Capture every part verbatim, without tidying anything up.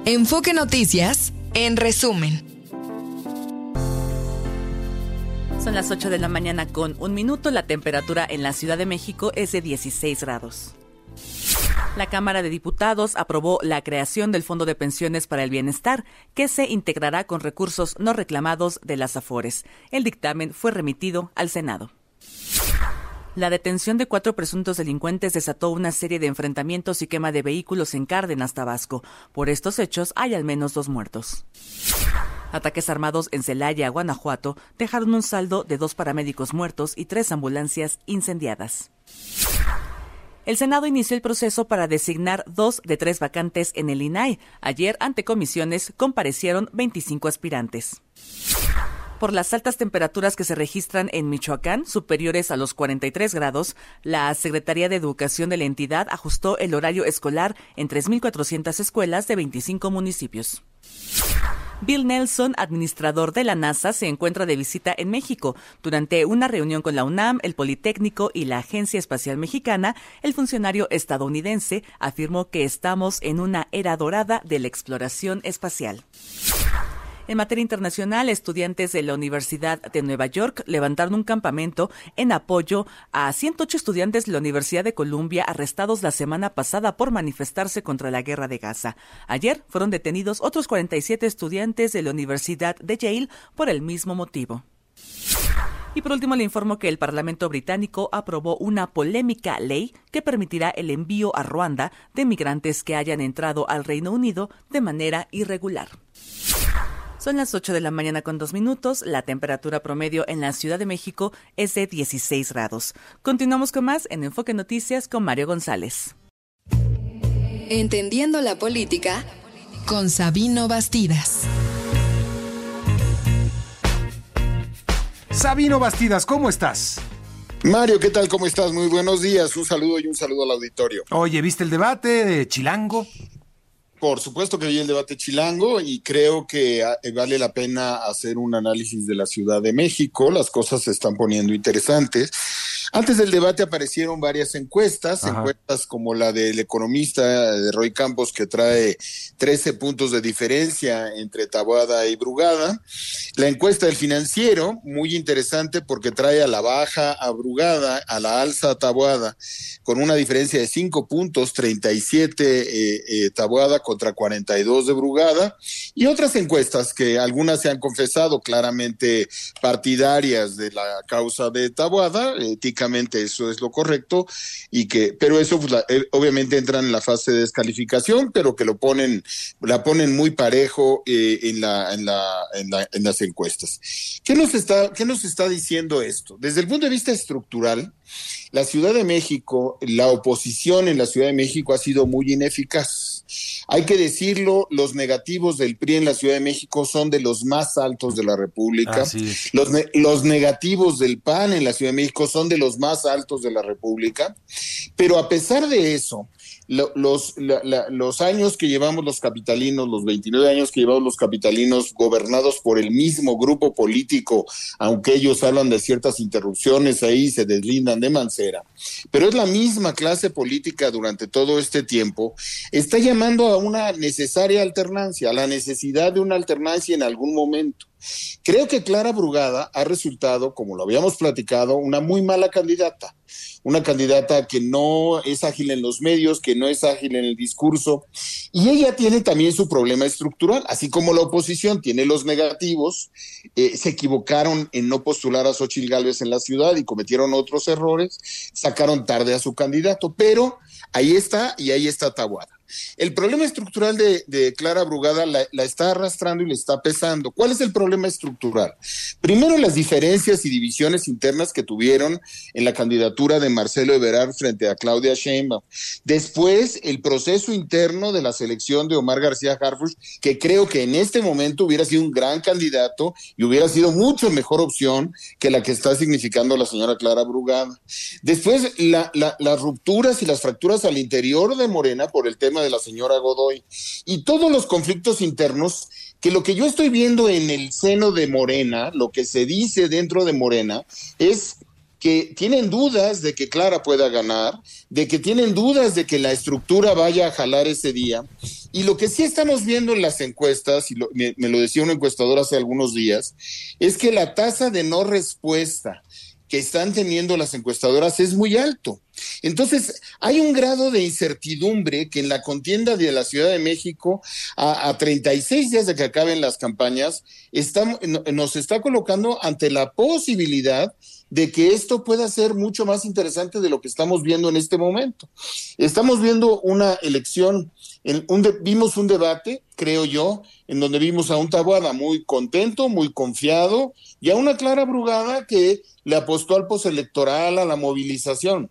Enfoque Noticias, en resumen. Son las ocho de la mañana con un minuto. La temperatura en la Ciudad de México es de dieciséis grados. La Cámara de Diputados aprobó la creación del Fondo de Pensiones para el Bienestar, que se integrará con recursos no reclamados de las Afores. El dictamen fue remitido al Senado. La detención de cuatro presuntos delincuentes desató una serie de enfrentamientos y quema de vehículos en Cárdenas, Tabasco. Por estos hechos hay al menos dos muertos. Ataques armados en Celaya, Guanajuato, dejaron un saldo de dos paramédicos muertos y tres ambulancias incendiadas. El Senado inició el proceso para designar dos de tres vacantes en el I N A I. Ayer, ante comisiones, comparecieron veinticinco aspirantes. Por las altas temperaturas que se registran en Michoacán, superiores a los cuarenta y tres grados, la Secretaría de Educación de la entidad ajustó el horario escolar en tres mil cuatrocientas escuelas de veinticinco municipios. Bill Nelson, administrador de la NASA, se encuentra de visita en México. Durante una reunión con la UNAM, el Politécnico y la Agencia Espacial Mexicana, el funcionario estadounidense afirmó que estamos en una era dorada de la exploración espacial. En materia internacional, estudiantes de la Universidad de Nueva York levantaron un campamento en apoyo a ciento ocho estudiantes de la Universidad de Columbia arrestados la semana pasada por manifestarse contra la guerra de Gaza. Ayer fueron detenidos otros cuarenta y siete estudiantes de la Universidad de Yale por el mismo motivo. Y por último le informo que el Parlamento británico aprobó una polémica ley que permitirá el envío a Ruanda de migrantes que hayan entrado al Reino Unido de manera irregular. Son las ocho de la mañana con dos minutos. La temperatura promedio en la Ciudad de México es de dieciséis grados. Continuamos con más en Enfoque Noticias con Mario González. Entendiendo la política con Sabino Bastidas. Sabino Bastidas, ¿cómo estás? Mario, ¿qué tal? ¿Cómo estás? Muy buenos días. Un saludo y un saludo al auditorio. Oye, ¿viste el debate de Chilango? Por supuesto que vi el debate chilango y creo que vale la pena hacer un análisis de la Ciudad de México. Las cosas se están poniendo interesantes. Antes del debate aparecieron varias encuestas, Ajá. encuestas como la del economista de Roy Campos, que trae trece puntos de diferencia entre Taboada y Brugada. La encuesta del Financiero, muy interesante porque trae a la baja a Brugada, a la alza a Taboada, con una diferencia de cinco puntos, treinta y siete eh, eh, Taboada contra cuarenta y dos de Brugada. Y otras encuestas que algunas se han confesado claramente partidarias de la causa de Taboada, éticamente eso es lo correcto, y que, pero eso pues, la, eh, obviamente entra en la fase de descalificación, pero que lo ponen, la ponen muy parejo eh, en la, en la, en la, en las encuestas. ¿Qué nos está, qué nos está diciendo esto? Desde el punto de vista estructural, la Ciudad de México, la oposición en la Ciudad de México ha sido muy ineficaz. Hay que decirlo, los negativos del P R I en la Ciudad de México son de los más altos de la República. Los, ne- los negativos del P A N en la Ciudad de México son de los más altos de la República. Pero a pesar de eso, lo, los, la, la, los años que llevamos los capitalinos, los veintinueve años que llevamos los capitalinos gobernados por el mismo grupo político, aunque ellos hablan de ciertas interrupciones ahí, se deslindan de Mancera, pero es la misma clase política durante todo este tiempo, está llamando a una necesaria alternancia, a la necesidad de una alternancia en algún momento. Creo que Clara Brugada ha resultado, como lo habíamos platicado, una muy mala candidata. Una candidata que no es ágil en los medios, que no es ágil en el discurso, y ella tiene también su problema estructural, así como la oposición tiene los negativos. Eh, se equivocaron en no postular a Xóchitl Gálvez en la ciudad y cometieron otros errores, sacaron tarde a su candidato, pero ahí está y ahí está Taboada. El problema estructural de, de Clara Brugada la, la está arrastrando y le está pesando. ¿Cuál es el problema estructural? Primero, las diferencias y divisiones internas que tuvieron en la candidatura de Marcelo Ebrard frente a Claudia Sheinbaum. Después, el proceso interno de la selección de Omar García Harfuch, que creo que en este momento hubiera sido un gran candidato y hubiera sido mucho mejor opción que la que está significando la señora Clara Brugada. Después, la, la, las rupturas y las fracturas al interior de Morena por el tema de la señora Godoy y todos los conflictos internos, que lo que yo estoy viendo en el seno de Morena, lo que se dice dentro de Morena, es que tienen dudas de que Clara pueda ganar, de que tienen dudas de que la estructura vaya a jalar ese día. Y lo que sí estamos viendo en las encuestas, y lo, me, me lo decía un encuestador hace algunos días, es que la tasa de no respuesta que están teniendo las encuestadoras es muy alto. Entonces, hay un grado de incertidumbre que en la contienda de la Ciudad de México, a, a treinta y seis días de que acaben las campañas, está, nos está colocando ante la posibilidad de que esto pueda ser mucho más interesante de lo que estamos viendo en este momento. Estamos viendo una elección, en un de, vimos un debate, creo yo, en donde vimos a un Taboada muy contento, muy confiado, y a una Clara Brugada que le apostó al postelectoral, a la movilización.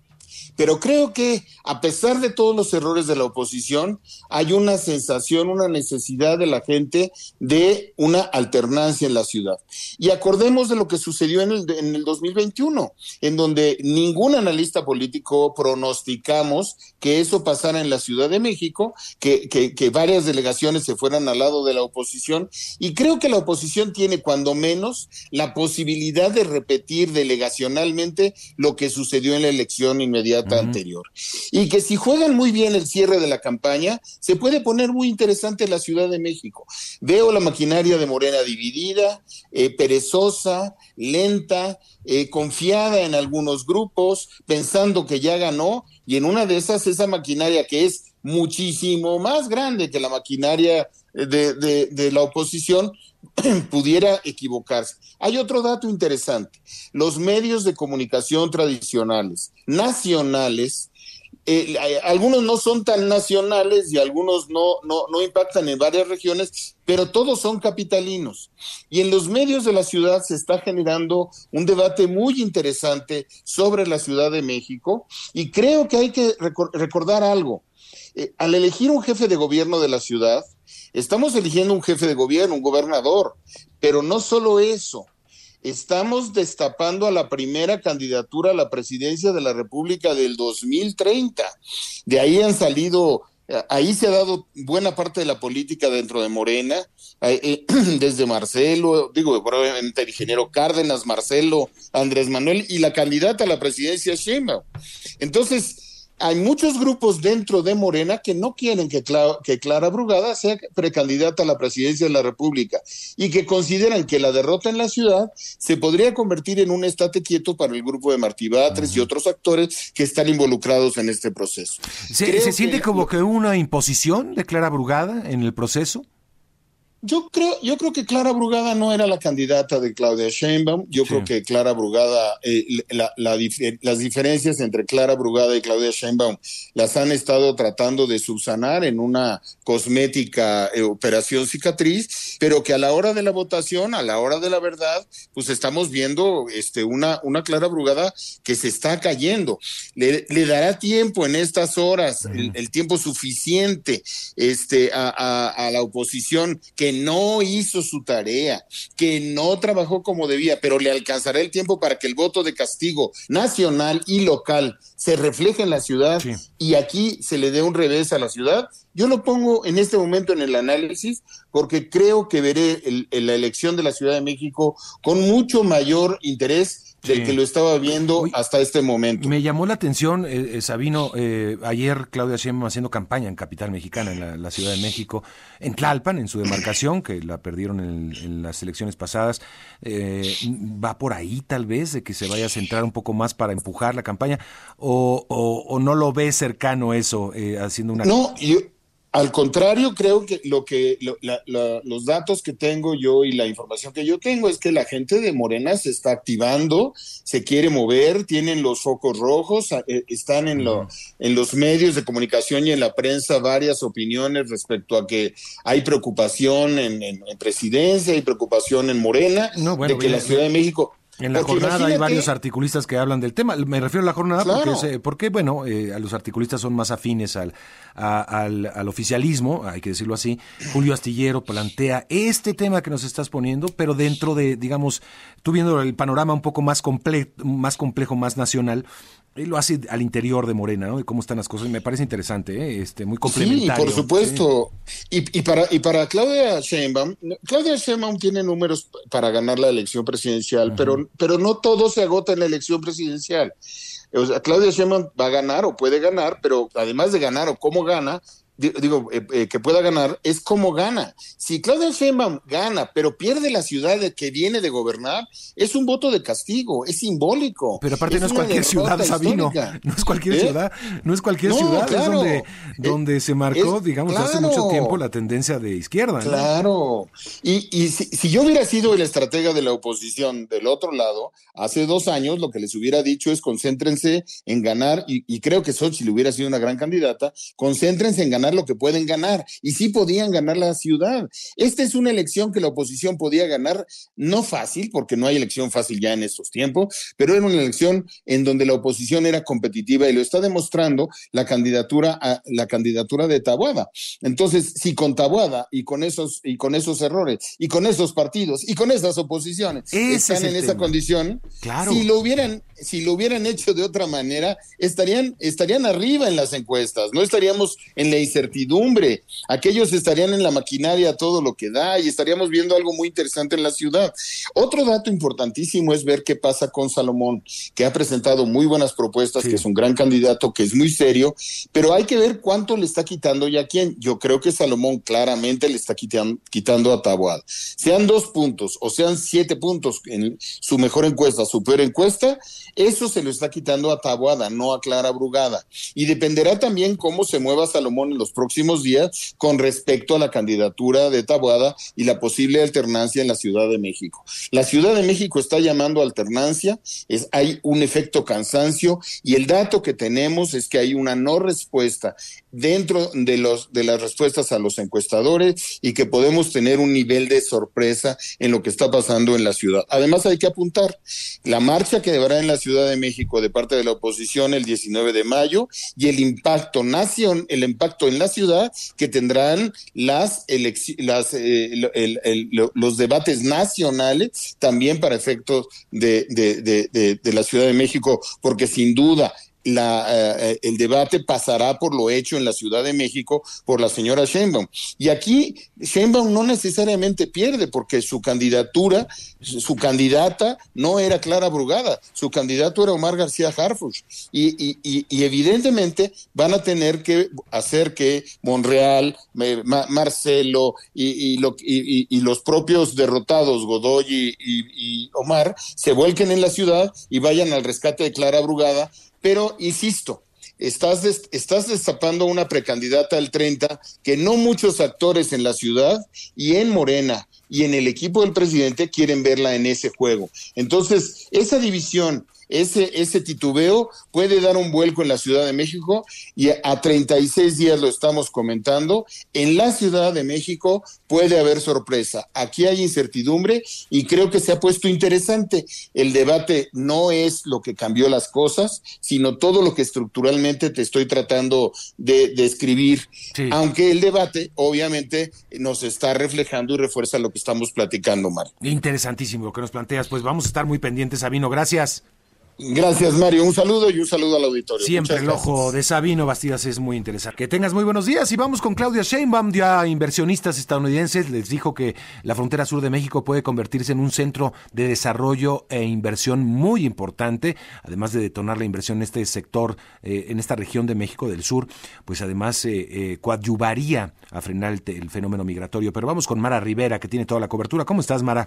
Pero creo que, a pesar de todos los errores de la oposición, hay una sensación, una necesidad de la gente de una alternancia en la ciudad. Y acordemos de lo que sucedió en el, en el dos mil veintiuno, en donde ningún analista político pronosticamos que eso pasara en la Ciudad de México, que, que, que varias delegaciones se fueran al lado de la oposición, y creo que la oposición tiene, cuando menos, la posibilidad de repetir delegacionalmente lo que sucedió en la elección inmediata Uh-huh. anterior. Y que si juegan muy bien el cierre de la campaña, se puede poner muy interesante la Ciudad de México. Veo la maquinaria de Morena dividida, eh, perezosa, lenta, eh, confiada en algunos grupos, pensando que ya ganó, y en una de esas, esa maquinaria que es muchísimo más grande que la maquinaria de, de, de la oposición, pudiera equivocarse. Hay otro dato interesante. Los medios de comunicación tradicionales, nacionales, eh, algunos no son tan nacionales y algunos no, no, no impactan en varias regiones, pero todos son capitalinos. Y en los medios de la ciudad se está generando un debate muy interesante sobre la Ciudad de México, y creo que hay que recor- recordar algo. Eh, al elegir un jefe de gobierno de la ciudad, estamos eligiendo un jefe de gobierno, un gobernador, pero no solo eso, estamos destapando a la primera candidatura a la presidencia de la República del dos mil treinta. De ahí han salido, ahí se ha dado buena parte de la política dentro de Morena, eh, desde Marcelo, digo, probablemente el ingeniero Cárdenas, Marcelo, Andrés Manuel, y la candidata a la presidencia, Sheinbaum. Entonces, hay muchos grupos dentro de Morena que no quieren que Clara, que Clara Brugada sea precandidata a la presidencia de la República, y que consideran que la derrota en la ciudad se podría convertir en un estate quieto para el grupo de Martí Batres uh-huh. y otros actores que están involucrados en este proceso. ¿Se, ¿se siente que, como que una imposición de Clara Brugada en el proceso? Yo creo, yo creo que Clara Brugada no era la candidata de Claudia Sheinbaum. Yo sí. creo que Clara Brugada, eh, la, la, las diferencias entre Clara Brugada y Claudia Sheinbaum las han estado tratando de subsanar en una cosmética eh, operación cicatriz, pero que a la hora de la votación, a la hora de la verdad, pues estamos viendo este, una, una Clara Brugada que se está cayendo. Le, le dará tiempo en estas horas, uh-huh. el, el tiempo suficiente este, a, a, a la oposición que no hizo su tarea, que no trabajó como debía, pero le alcanzará el tiempo para que el voto de castigo nacional y local se refleje en la ciudad sí. y aquí se le dé un revés a la ciudad. Yo lo pongo en este momento en el análisis porque creo que veré el, el, la elección de la Ciudad de México con mucho mayor interés del sí. que lo estaba viendo Uy, hasta este momento. Me llamó la atención, eh, Sabino, eh, ayer Claudia Sheinbaum haciendo campaña en Capital Mexicana, en la, la Ciudad de México, en Tlalpan, en su demarcación, que la perdieron en, en las elecciones pasadas. Eh, ¿Va por ahí tal vez, de que se vaya a centrar un poco más para empujar la campaña? ¿O, o, o no lo ve cercano eso, eh, haciendo una... No, yo... Al contrario, creo que lo que lo, la, la, los datos que tengo yo y la información que yo tengo es que la gente de Morena se está activando, se quiere mover, tienen los focos rojos, eh, están en, lo, en los medios de comunicación y en la prensa varias opiniones respecto a que hay preocupación en, en, en presidencia, hay preocupación en Morena, no, bueno, de que bien, la Ciudad bien. de México... En la porque jornada hay varios articulistas que hablan del tema. Me refiero a la jornada claro. porque, porque, bueno, eh, a los articulistas son más afines al, a, al, al oficialismo, hay que decirlo así. Julio Astillero plantea este tema que nos estás poniendo, pero dentro de, digamos, tú viendo el panorama un poco más, comple- más complejo, más nacional, él lo hace al interior de Morena, ¿no? Y cómo están las cosas. Me parece interesante, ¿eh? este, muy complementario. Sí, por supuesto. Sí. Y, y, para, y para Claudia Sheinbaum, Claudia Sheinbaum tiene números para ganar la elección presidencial, uh-huh. pero, pero no todo se agota en la elección presidencial. O sea, Claudia Sheinbaum va a ganar o puede ganar, pero además de ganar o cómo gana, digo, eh, eh, que pueda ganar, es cómo gana. Si Claudia Sheinbaum gana, pero pierde la ciudad de que viene de gobernar, es un voto de castigo, es simbólico. Pero aparte es no es cualquier ciudad, Sabino, no es cualquier ¿Eh? ciudad, no es cualquier no, ciudad, claro. es donde, eh, donde se marcó, es, digamos, claro. hace mucho tiempo la tendencia de izquierda, ¿no? Claro, y, y si, si yo hubiera sido el estratega de la oposición del otro lado, hace dos años lo que les hubiera dicho es concéntrense en ganar, y, y creo que Xochitl hubiera sido una gran candidata, concéntrense en ganar lo que pueden ganar, y sí podían ganar la ciudad. Esta es una elección que la oposición podía ganar, no fácil, porque no hay elección fácil ya en estos tiempos, pero era una elección en donde la oposición era competitiva, y lo está demostrando la candidatura a, la candidatura de Taboada. Entonces, si con Taboada y con esos, y con esos errores, y con esos partidos, y con esas oposiciones, Ese están en esa tema. condición, claro. si lo hubieran, si lo hubieran hecho de otra manera, estarían, estarían arriba en las encuestas, no estaríamos en la incertidumbre, aquellos estarían en la maquinaria todo lo que da y estaríamos viendo algo muy interesante en la ciudad. Otro dato importantísimo es ver qué pasa con Salomón, que ha presentado muy buenas propuestas, sí. que es un gran candidato, que es muy serio, pero hay que ver cuánto le está quitando y a quién. Yo creo que Salomón claramente le está quitando, quitando a Taboada. Sean dos puntos o sean siete puntos en su mejor encuesta, su peor encuesta, eso se lo está quitando a Taboada, no a Clara Brugada. Y dependerá también cómo se mueva Salomón en los próximos días con respecto a la candidatura de Taboada y la posible alternancia en la Ciudad de México. La Ciudad de México está llamando a alternancia, es, hay un efecto cansancio y el dato que tenemos es que hay una no respuesta dentro de, los, de las respuestas a los encuestadores y que podemos tener un nivel de sorpresa en lo que está pasando en la ciudad. Además hay que apuntar la marcha que habrá en la Ciudad de México de parte de la oposición el diecinueve de mayo y el impacto nación, el impacto en la ciudad que tendrán las, elecci- las eh, el, el, el, los debates nacionales también para efectos de, de, de, de, de la Ciudad de México, porque sin duda La, eh, el debate pasará por lo hecho en la Ciudad de México por la señora Sheinbaum. Y aquí Sheinbaum no necesariamente pierde porque su candidatura, su candidata no era Clara Brugada, su candidato era Omar García Harfuch. Y, y, y, y evidentemente van a tener que hacer que Monreal, Ma- Marcelo y, y, lo, y, y los propios derrotados, Godoy y, y, y Omar, se vuelquen en la ciudad y vayan al rescate de Clara Brugada. Pero, insisto, estás, des, estás destapando una precandidata al treinta que no muchos actores en la ciudad y en Morena y en el equipo del presidente quieren verla en ese juego. Entonces, esa división, ese, ese titubeo puede dar un vuelco en la Ciudad de México y a treinta y seis días lo estamos comentando. En la Ciudad de México puede haber sorpresa. Aquí hay incertidumbre y creo que se ha puesto interesante. El debate no es lo que cambió las cosas, sino todo lo que estructuralmente te estoy tratando de describir. Sí. Aunque el debate, obviamente, nos está reflejando y refuerza lo que estamos platicando, Mario. Interesantísimo lo que nos planteas. Pues vamos a estar muy pendientes, Sabino. Gracias. Gracias, Mario. Un saludo y un saludo al auditorio. Siempre el ojo de Sabino Bastidas es muy interesante. Que tengas muy buenos días y vamos con Claudia Sheinbaum. Ya inversionistas estadounidenses les dijo que la frontera sur de México puede convertirse en un centro de desarrollo e inversión muy importante, además de detonar la inversión en este sector, eh, en esta región de México del sur, pues además eh, eh, coadyuvaría a frenar el, el fenómeno migratorio. Pero vamos con Mara Rivera, que tiene toda la cobertura. ¿Cómo estás, Mara?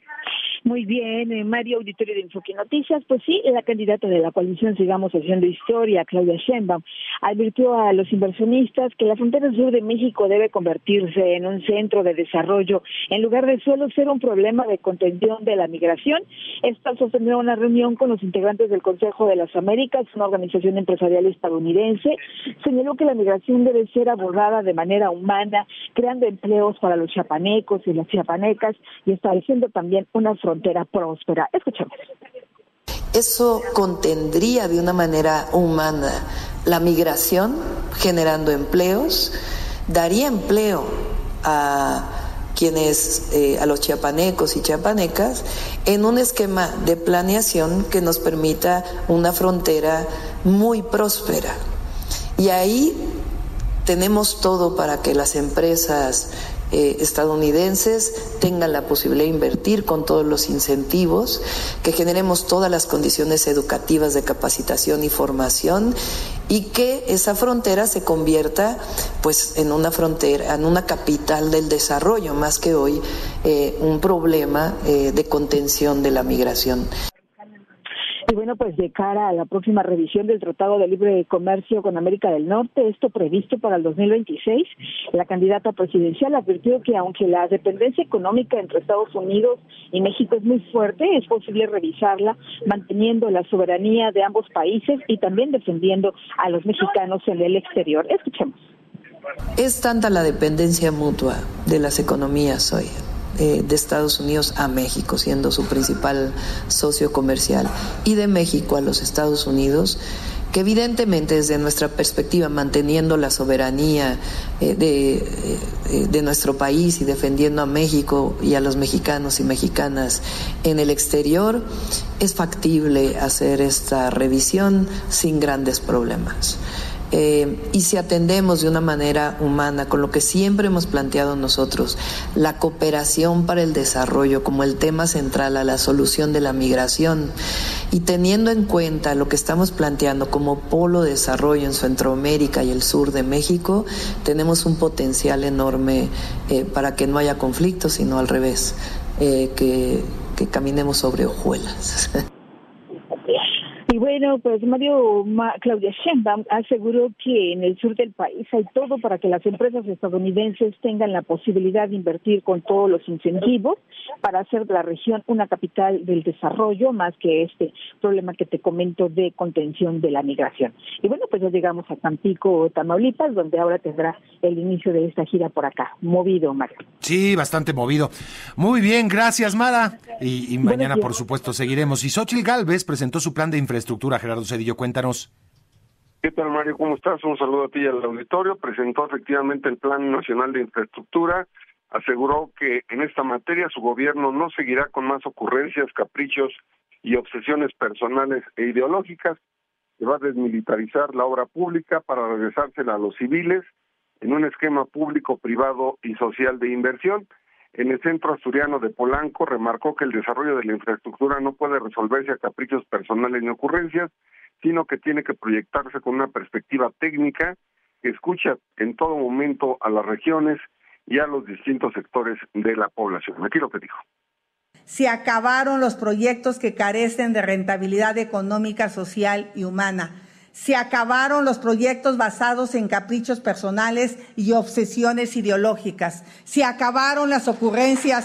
Muy bien, eh, Mario, auditorio de Enfoque Noticias. Pues sí, la candidata de la coalición Sigamos Haciendo Historia, Claudia Sheinbaum, advirtió a los inversionistas que la frontera sur de México debe convertirse en un centro de desarrollo en lugar de solo ser un problema de contención de la migración. Esta sostendrá una reunión con los integrantes del Consejo de las Américas, una organización empresarial estadounidense. Señaló que la migración debe ser abordada de manera humana, creando empleos para los chiapanecos y las chiapanecas y estableciendo también una frontera frontera próspera. Escuchemos. Eso contendría de una manera humana la migración, generando empleos, daría empleo a quienes, eh, a los chiapanecos y chiapanecas, en un esquema de planeación que nos permita una frontera muy próspera. Y ahí tenemos todo para que las empresas eh, estadounidenses tengan la posibilidad de invertir con todos los incentivos, que generemos todas las condiciones educativas de capacitación y formación y que esa frontera se convierta pues en una frontera, en una capital del desarrollo, más que hoy eh, un problema eh, de contención de la migración. Y bueno, pues de cara a la próxima revisión del Tratado de Libre Comercio con América del Norte, esto previsto para el dos mil veintiséis, la candidata presidencial advirtió que aunque la dependencia económica entre Estados Unidos y México es muy fuerte, es posible revisarla manteniendo la soberanía de ambos países y también defendiendo a los mexicanos en el exterior. Escuchemos. Es tanta la dependencia mutua de las economías hoy, Eh, de Estados Unidos a México, siendo su principal socio comercial, y de México a los Estados Unidos, que evidentemente desde nuestra perspectiva, manteniendo la soberanía eh, de, eh, de nuestro país y defendiendo a México y a los mexicanos y mexicanas en el exterior, es factible hacer esta revisión sin grandes problemas. Eh, y si atendemos de una manera humana, con lo que siempre hemos planteado nosotros, la cooperación para el desarrollo como el tema central a la solución de la migración, y teniendo en cuenta lo que estamos planteando como polo de desarrollo en Centroamérica y el sur de México, tenemos un potencial enorme eh, para que no haya conflictos, sino al revés, eh, que, que caminemos sobre hojuelas. Y bueno, pues Mario Ma, Claudia Sheinbaum aseguró que en el sur del país hay todo para que las empresas estadounidenses tengan la posibilidad de invertir con todos los incentivos para hacer de la región una capital del desarrollo, más que este problema que te comento de contención de la migración. Y bueno, pues ya llegamos a Tampico, Tamaulipas, donde ahora tendrá el inicio de esta gira por acá. Movido, Mario. Sí, bastante movido. Muy bien, gracias, Mara. Y, y mañana, por supuesto, seguiremos. Y Xóchitl Gálvez presentó su plan de infraestructura. Gerardo Zedillo, cuéntanos. ¿Qué tal, Mario? ¿Cómo estás? Un saludo a ti y al auditorio. Presentó efectivamente el Plan Nacional de Infraestructura. Aseguró que en esta materia su gobierno no seguirá con más ocurrencias, caprichos y obsesiones personales e ideológicas, que va a desmilitarizar la obra pública para regresársela a los civiles en un esquema público, privado y social de inversión. En el centro asturiano de Polanco remarcó que el desarrollo de la infraestructura no puede resolverse a caprichos personales ni ocurrencias, sino que tiene que proyectarse con una perspectiva técnica que escucha en todo momento a las regiones y a los distintos sectores de la población. Aquí lo que dijo. Se acabaron los proyectos que carecen de rentabilidad económica, social y humana. Se acabaron los proyectos basados en caprichos personales y obsesiones ideológicas. Se acabaron las ocurrencias.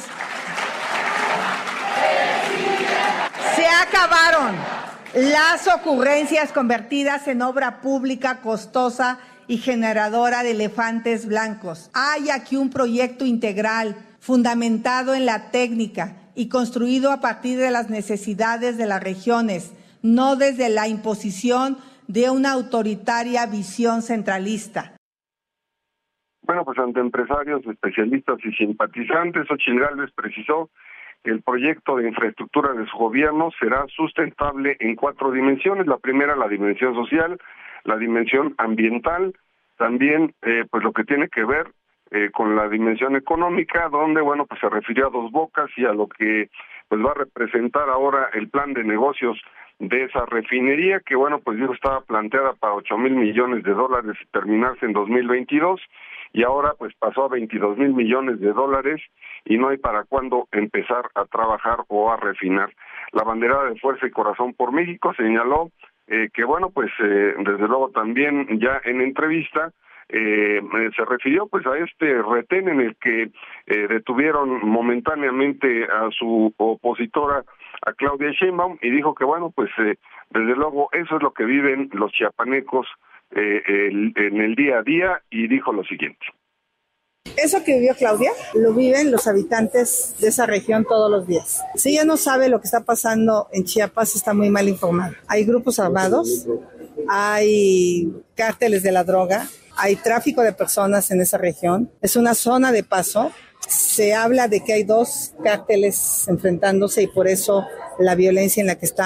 Se acabaron las ocurrencias convertidas en obra pública costosa y generadora de elefantes blancos. Hay aquí un proyecto integral, fundamentado en la técnica y construido a partir de las necesidades de las regiones, no desde la imposición de una autoritaria visión centralista. Bueno, pues ante empresarios, especialistas y simpatizantes, Xóchitl Gálvez precisó que el proyecto de infraestructura de su gobierno será sustentable en cuatro dimensiones. La primera, la dimensión social, la dimensión ambiental, también eh, pues lo que tiene que ver eh, con la dimensión económica, donde bueno pues se refirió a Dos Bocas y a lo que pues va a representar ahora el plan de negocios de esa refinería, que bueno, pues dijo estaba planteada para ocho mil millones de dólares y terminarse en dos mil veintidós, y ahora pues pasó a veintidós mil millones de dólares y no hay para cuándo empezar a trabajar o a refinar. La banderada de Fuerza y Corazón por México señaló eh, que bueno, pues eh, desde luego también ya en entrevista Eh, se refirió pues a este retén en el que eh, detuvieron momentáneamente a su opositora, a Claudia Sheinbaum, y dijo que bueno, pues eh, desde luego eso es lo que viven los chiapanecos eh, el, en el día a día, y dijo lo siguiente. Eso que vivió Claudia, lo viven los habitantes de esa región todos los días. Si ella no sabe lo que está pasando en Chiapas, está muy mal informada. Hay grupos armados, hay cárteles de la droga, hay tráfico de personas en esa región. Es una zona de paso. Se habla de que hay dos cárteles enfrentándose y por eso la violencia en la que está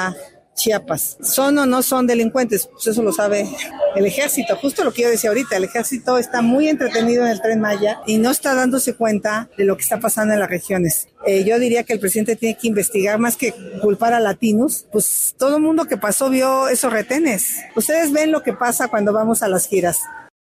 Chiapas. ¿Son o no son delincuentes? Pues eso lo sabe el ejército, justo lo que yo decía ahorita, el ejército está muy entretenido en el Tren Maya y no está dándose cuenta de lo que está pasando en las regiones. Eh, yo diría que el presidente tiene que investigar más que culpar a latinos, pues todo el mundo que pasó vio esos retenes. Ustedes ven lo que pasa cuando vamos a las giras.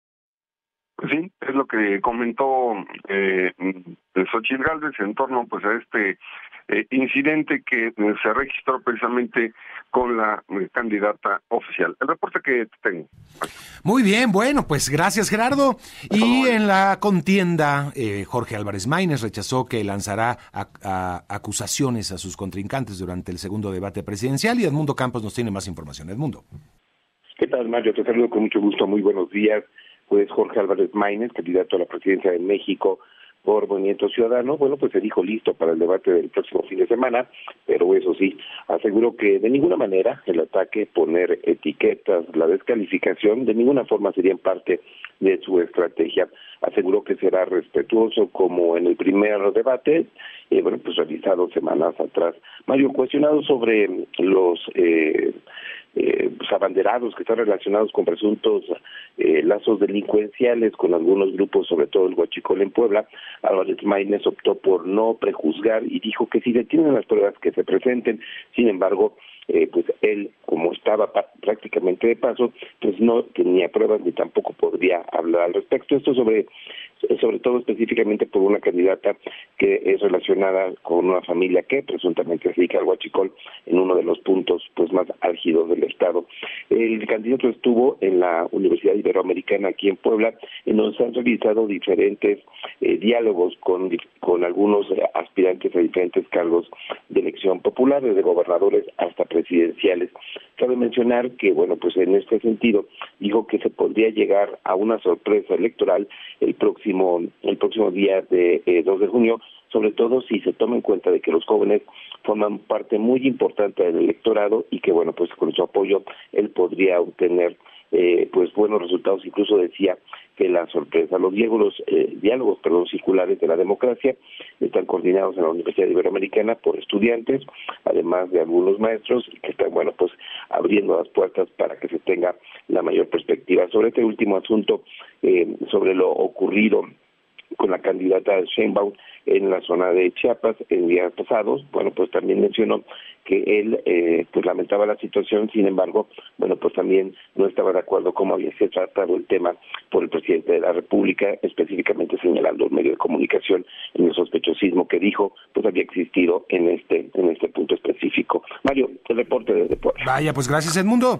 Sí, es lo que comentó eh, Xóchitl Gálvez en torno pues a este eh, incidente que eh, se registró precisamente con la eh, candidata oficial. El reporte que tengo. Muy bien, bueno, pues gracias, Gerardo. Y en la contienda, eh, Jorge Álvarez Maínez rechazó que lanzará a, a, acusaciones a sus contrincantes durante el segundo debate presidencial, y Edmundo Campos nos tiene más información. Edmundo. ¿Qué tal, Mario? Te saludo con mucho gusto, muy buenos días. Pues Jorge Álvarez Maínez, candidato a la presidencia de México por Movimiento Ciudadano, bueno, pues se dijo listo para el debate del próximo fin de semana, pero eso sí, aseguró que de ninguna manera el ataque, poner etiquetas, la descalificación, de ninguna forma serían parte de su estrategia. Aseguró que será respetuoso como en el primer debate, eh, bueno, pues realizado semanas atrás. Mario, cuestionado sobre los eh, eh, pues abanderados que están relacionados con presuntos eh, lazos delincuenciales con algunos grupos, sobre todo el Huachicol en Puebla, Álvarez Maínez optó por no prejuzgar y dijo que si se tienen las pruebas que se presenten. Sin embargo, eh, pues él, como estaba pa- prácticamente de paso, pues no tenía pruebas ni tampoco podría hablar al respecto. Esto sobre sobre todo específicamente por una candidata que es relacionada con una familia que presuntamente se dedica al huachicol en uno de los puntos pues más álgidos del estado. El candidato estuvo en la Universidad Iberoamericana aquí en Puebla, en donde se han realizado diferentes eh, diálogos con, con algunos eh, aspirantes a diferentes cargos de elección popular, desde gobernadores hasta presidenciales. Cabe mencionar que, bueno, pues en este sentido, dijo que se podría llegar a una sorpresa electoral el próximo el próximo día de eh, dos de junio, sobre todo si se toma en cuenta de que los jóvenes forman parte muy importante del electorado y que, bueno, pues con su apoyo él podría obtener eh, pues buenos resultados. Incluso decía que la sorpresa, los diálogos, eh, diálogos perdón, circulares de la democracia están coordinados en la Universidad Iberoamericana por estudiantes, además de algunos maestros, que están, bueno, pues abriendo las puertas para que se tenga la mayor perspectiva. Sobre este último asunto, eh, sobre lo ocurrido con la candidata Sheinbaum en la zona de Chiapas en días pasados, bueno, pues también mencionó que él eh, pues lamentaba la situación. Sin embargo, bueno, pues también no estaba de acuerdo cómo había sido tratado el tema por el presidente de la República, específicamente señalando el medio de comunicación en el sospechosismo que dijo pues había existido en este en este punto específico. Mario, el reporte desde Puebla. Vaya, pues gracias, Edmundo.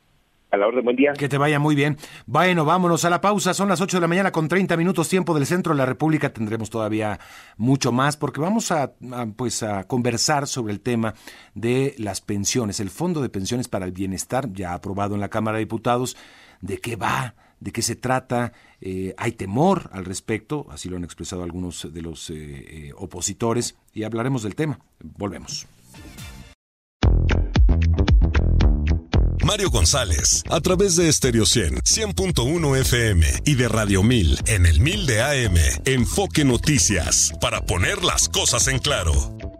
A la orden, buen día. Que te vaya muy bien. Bueno, vámonos a la pausa. Son las ocho de la mañana con treinta minutos, tiempo del centro de la República. Tendremos todavía mucho más porque vamos a, a, pues a conversar sobre el tema de las pensiones. El Fondo de Pensiones para el Bienestar, ya aprobado en la Cámara de Diputados. ¿De qué va? ¿De qué se trata? Eh, hay temor al respecto, así lo han expresado algunos de los eh, eh, opositores, y hablaremos del tema. Volvemos. Mario González, a través de Estéreo cien, cien punto uno F M y de Radio mil en el mil de A M. Enfoque Noticias, para poner las cosas en claro.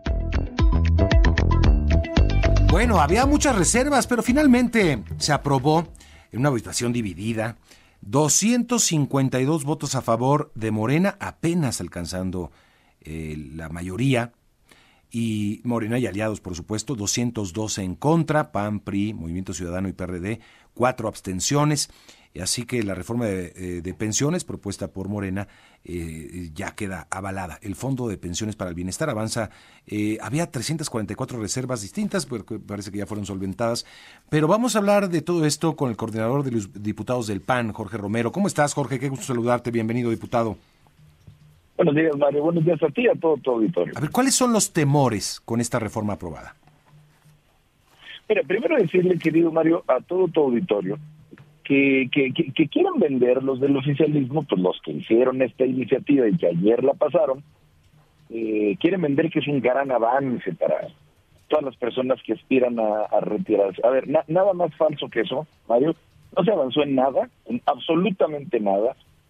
Bueno, había muchas reservas, pero finalmente se aprobó en una votación dividida. doscientos cincuenta y dos votos a favor de Morena, apenas alcanzando eh, la mayoría. Y Morena y aliados, por supuesto, doscientos doce en contra, P A N, P R I, Movimiento Ciudadano y P R D, cuatro abstenciones. Así que la reforma de, de pensiones propuesta por Morena eh, ya queda avalada. El Fondo de Pensiones para el Bienestar avanza. Eh, había trescientas cuarenta y cuatro reservas distintas, porque parece que ya fueron solventadas. Pero vamos a hablar de todo esto con el coordinador de los diputados del P A N, Jorge Romero. ¿Cómo estás, Jorge? Qué gusto saludarte. Bienvenido, diputado. Buenos días, Mario. Buenos días a ti y a todo tu auditorio. A ver, ¿cuáles son los temores con esta reforma aprobada? Mira, primero decirle, querido Mario, a todo tu auditorio, que, que, que, que quieren vender los del oficialismo, pues los que hicieron esta iniciativa y que ayer la pasaron, eh, quieren vender que es un gran avance para todas las personas que aspiran a, a retirarse. A ver, na, nada más falso que eso, Mario. No se avanzó en nada, en absolutamente nada.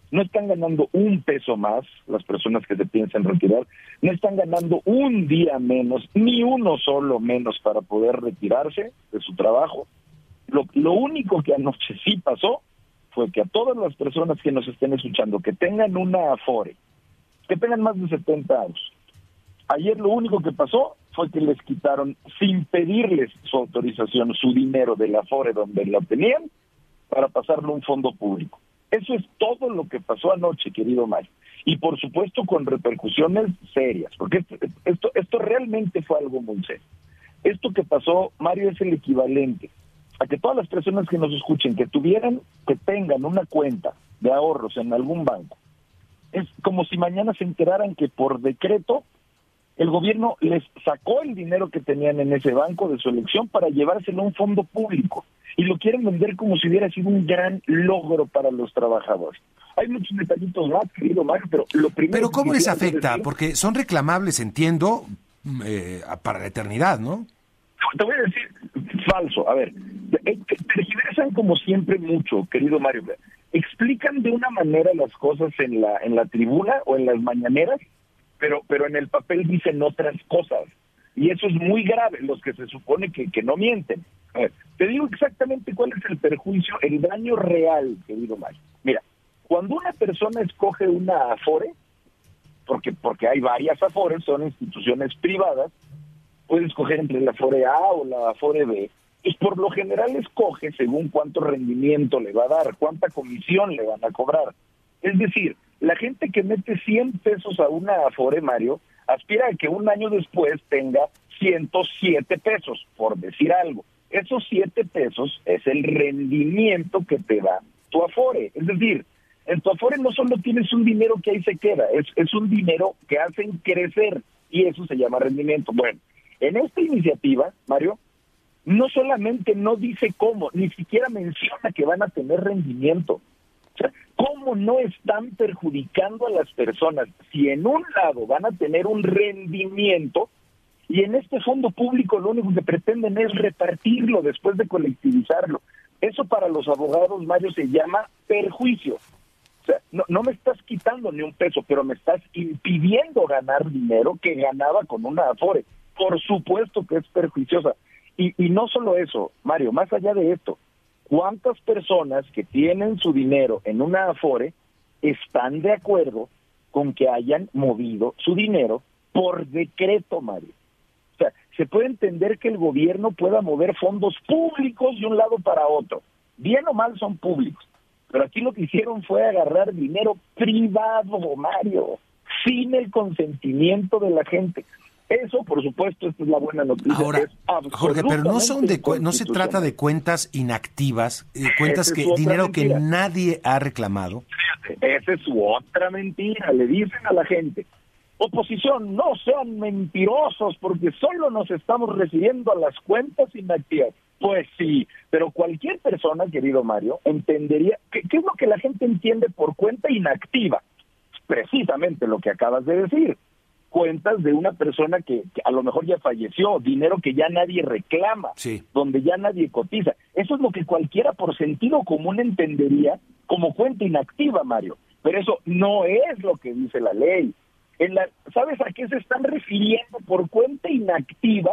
no están ganando un peso más las personas que se piensan retirar, no están ganando un día menos, ni uno solo menos para poder retirarse de su trabajo. Lo, lo único que anoche sí pasó fue que a todas las personas que nos estén escuchando, que tengan una Afore, que tengan más de setenta años, ayer lo único que pasó fue que les quitaron, sin pedirles su autorización, su dinero del Afore donde lo tenían, para pasarlo a un fondo público. Eso es todo lo que pasó anoche, querido Mario. Y por supuesto con repercusiones serias, porque esto, esto, esto realmente fue algo muy serio. Esto que pasó, Mario, es el equivalente a que todas las personas que nos escuchen, que tuvieran, que tengan una cuenta de ahorros en algún banco, es como si mañana se enteraran que por decreto el gobierno les sacó el dinero que tenían en ese banco de su elección para llevárselo a un fondo público. Y lo quieren vender como si hubiera sido un gran logro para los trabajadores. Hay muchos detallitos más, querido Mario, pero lo primero... Pero ¿cómo les afecta? Decir, porque son reclamables, entiendo, eh, para la eternidad, ¿no? Te voy a decir falso. A ver, tergiversan como siempre mucho, querido Mario. Explican de una manera las cosas en la en la tribuna o en las mañaneras, pero pero en el papel dicen otras cosas. Y eso es muy grave, los que se supone que, que no mienten. A ver, te digo exactamente cuál es el perjuicio, el daño real, querido Mario. Mira, cuando una persona escoge una Afore, porque porque hay varias Afores, son instituciones privadas, puede escoger entre la Afore A o la Afore B, y por lo general escoge según cuánto rendimiento le va a dar, cuánta comisión le van a cobrar. Es decir, la gente que mete cien pesos a una Afore, Mario, aspira a que un año después tenga ciento siete pesos, por decir algo. Esos siete pesos es el rendimiento que te da tu Afore. Es decir, en tu Afore no solo tienes un dinero que ahí se queda, es, es un dinero que hacen crecer, y eso se llama rendimiento. Bueno, en esta iniciativa, Mario, no solamente no dice cómo, ni siquiera menciona que van a tener rendimiento. O sea, ¿cómo no están perjudicando a las personas si en un lado van a tener un rendimiento y en este fondo público lo único que pretenden es repartirlo después de colectivizarlo? Eso para los abogados, Mario, se llama perjuicio. O sea, no, no me estás quitando ni un peso, pero me estás impidiendo ganar dinero que ganaba con una Afore. Por supuesto que es perjuiciosa. Y, y no solo eso, Mario, más allá de esto, ¿cuántas personas que tienen su dinero en una Afore están de acuerdo con que hayan movido su dinero por decreto, Mario? O sea, se puede entender que el gobierno pueda mover fondos públicos de un lado para otro. Bien o mal son públicos. Pero aquí lo que hicieron fue agarrar dinero privado, Mario, sin el consentimiento de la gente. Eso, por supuesto, esta es la buena noticia. Ahora, es Jorge, pero no son de no se trata de cuentas inactivas, eh, cuentas que dinero mentira. que nadie ha reclamado. Fíjate, esa es otra mentira. Le dicen a la gente, oposición, no sean mentirosos porque solo nos estamos refiriendo a las cuentas inactivas. Pues sí, pero cualquier persona, querido Mario, entendería que, ¿qué es lo que la gente entiende por cuenta inactiva? Precisamente lo que acabas de decir. Cuentas de una persona que, que a lo mejor ya falleció, dinero que ya nadie reclama, sí. donde ya nadie cotiza. Eso es lo que cualquiera por sentido común entendería como cuenta inactiva, Mario. Pero eso no es lo que dice la ley. En la, ¿sabes a qué se están refiriendo por cuenta inactiva?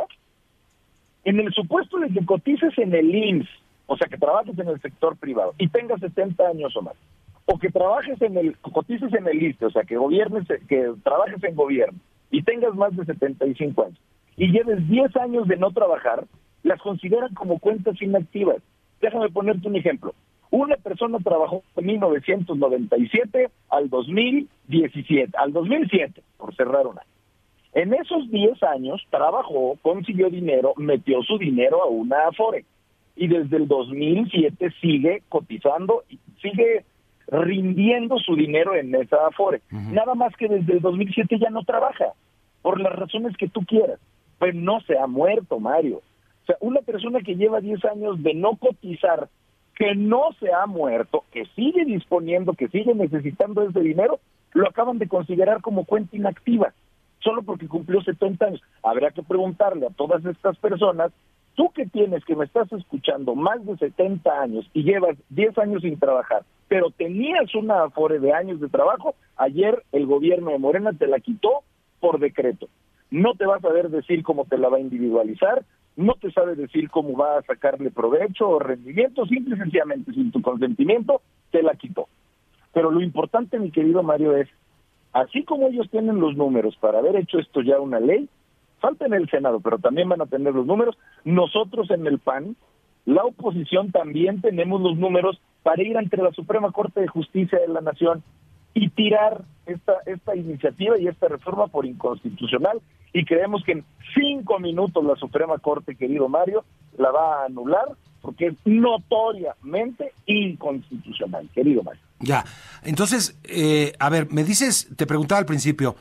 En el supuesto de que cotices en el I M S S, o sea, que trabajes en el sector privado y tengas setenta años o más, o que trabajes en el, cotices en el I S S S T E, o sea, que gobiernes, que trabajes en gobierno y tengas más de setenta y cinco años y lleves diez años de no trabajar, las consideran como cuentas inactivas. Déjame ponerte un ejemplo. Una persona trabajó de mil novecientos noventa y siete al dos mil diecisiete, al dos mil siete, por cerrar un año. En esos diez años trabajó, consiguió dinero, metió su dinero a una Afore y desde el dos mil siete sigue cotizando, sigue rindiendo su dinero en esa Afore. Uh-huh. Nada más que desde el dos mil siete ya no trabaja, por las razones que tú quieras. Pues no se ha muerto, Mario. O sea, una persona que lleva diez años de no cotizar, que no se ha muerto, que sigue disponiendo, que sigue necesitando ese dinero, lo acaban de considerar como cuenta inactiva, solo porque cumplió setenta años. Habrá que preguntarle a todas estas personas, tú que tienes, que me estás escuchando, más de setenta años y llevas diez años sin trabajar, pero tenías una afore de años de trabajo, ayer el gobierno de Morena te la quitó por decreto. No te va a saber decir cómo te la va a individualizar, no te sabe decir cómo va a sacarle provecho o rendimiento, simple y sencillamente, sin tu consentimiento, te la quitó. Pero lo importante, mi querido Mario, es, así como ellos tienen los números para haber hecho esto ya una ley, falta en el Senado, pero también van a tener los números, nosotros en el P A N, la oposición también tenemos los números para ir ante la Suprema Corte de Justicia de la Nación y tirar esta esta iniciativa y esta reforma por inconstitucional, y creemos que en cinco minutos la Suprema Corte, querido Mario, la va a anular porque es notoriamente inconstitucional, querido Mario. Ya, entonces, eh, a ver, me dices, te preguntaba al principio,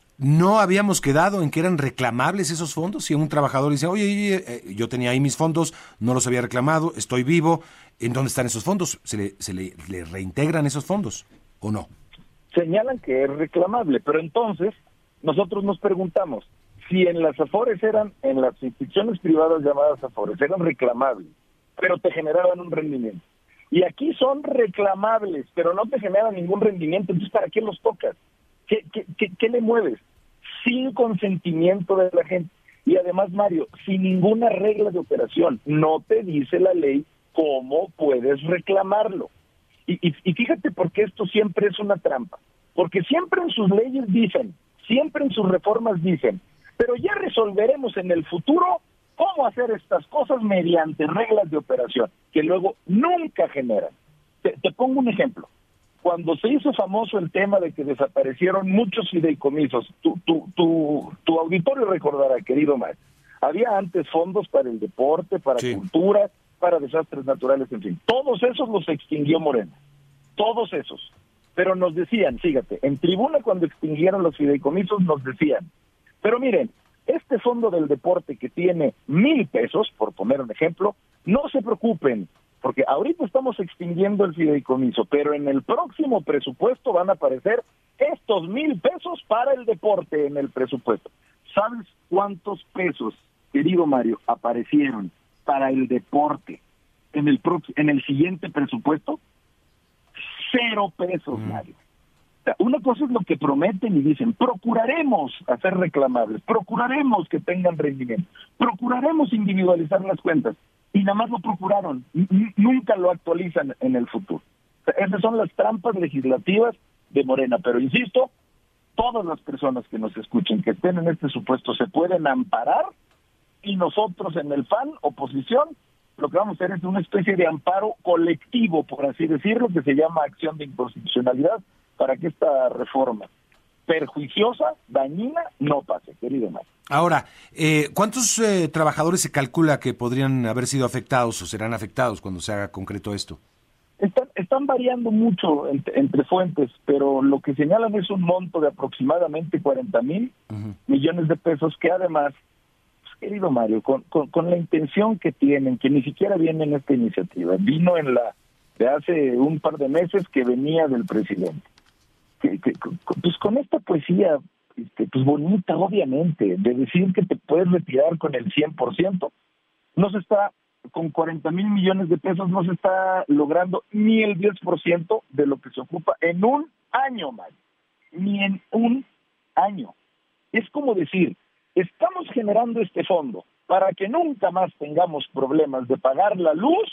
¿no habíamos quedado en que eran reclamables esos fondos? Si un trabajador dice, oye, oye eh, yo tenía ahí mis fondos, no los había reclamado, estoy vivo, ¿en dónde están esos fondos? ¿Se le, se le, le reintegran esos fondos o no? Señalan que es reclamable, pero entonces nosotros nos preguntamos, si en las afores eran, en las instituciones privadas llamadas afores, eran reclamables, pero te generaban un rendimiento, y aquí son reclamables, pero no te generan ningún rendimiento, entonces ¿para qué los tocas? ¿Qué, qué, qué, qué le mueves? Sin consentimiento de la gente. Y además, Mario, sin ninguna regla de operación, no te dice la ley cómo puedes reclamarlo. Y, y, y fíjate por qué esto siempre es una trampa. Porque siempre en sus leyes dicen, siempre en sus reformas dicen, pero ya resolveremos en el futuro cómo hacer estas cosas mediante reglas de operación, que luego nunca generan. Te, te pongo un ejemplo. Cuando se hizo famoso el tema de que desaparecieron muchos fideicomisos, tu, tu, tu, tu auditorio recordará, querido Mario, había antes fondos para el deporte, para sí. cultura, para desastres naturales, en fin. Todos esos los extinguió Morena, todos esos. Pero nos decían, fíjate, en tribuna cuando extinguieron los fideicomisos nos decían, pero miren, este fondo del deporte que tiene mil pesos, por poner un ejemplo, no se preocupen, porque ahorita estamos extinguiendo el fideicomiso, pero en el próximo presupuesto van a aparecer estos mil pesos para el deporte en el presupuesto. ¿Sabes cuántos pesos, querido Mario, aparecieron para el deporte en el pro- en el siguiente presupuesto? Cero pesos, mm. Mario. O sea, una cosa es lo que prometen y dicen, procuraremos hacer reclamables, procuraremos que tengan rendimiento, procuraremos individualizar las cuentas. Y nada más lo procuraron, N- nunca lo actualizan en el futuro. O sea, esas son las trampas legislativas de Morena, pero insisto, todas las personas que nos escuchen, que estén en este supuesto, se pueden amparar, y nosotros en el P A N, oposición, lo que vamos a hacer es una especie de amparo colectivo, por así decirlo, que se llama acción de inconstitucionalidad, para que esta reforma perjuiciosa, dañina, no pase, querido Mario. Ahora, eh, ¿cuántos eh, trabajadores se calcula que podrían haber sido afectados o serán afectados cuando se haga concreto esto? Están, están variando mucho entre, entre fuentes, pero lo que señalan es un monto de aproximadamente cuarenta mil uh-huh. millones de pesos, que además, pues, querido Mario, con, con, con la intención que tienen, que ni siquiera viene en esta iniciativa, vino en la de hace un par de meses, que venía del presidente. Que, que, pues con esta poesía, este, pues bonita, obviamente, de decir que te puedes retirar con el cien por ciento, no se está, con cuarenta mil millones de pesos, no se está logrando ni el diez por ciento de lo que se ocupa en un año, Mario. Ni en un año. Es como decir, estamos generando este fondo para que nunca más tengamos problemas de pagar la luz,